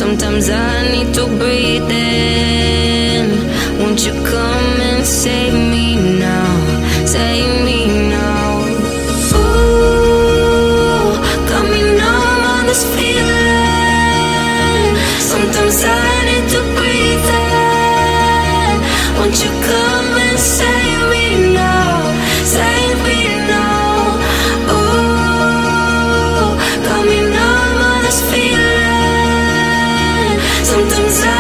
Sometimes I need to breathe in. Won't you come and save me now? Save me now. Ooh, got me numb on this feeling. Sometimes I need to breathe in. Won't you come and save me now? Save me now. Ooh, got me numb on this feeling. Sometimes I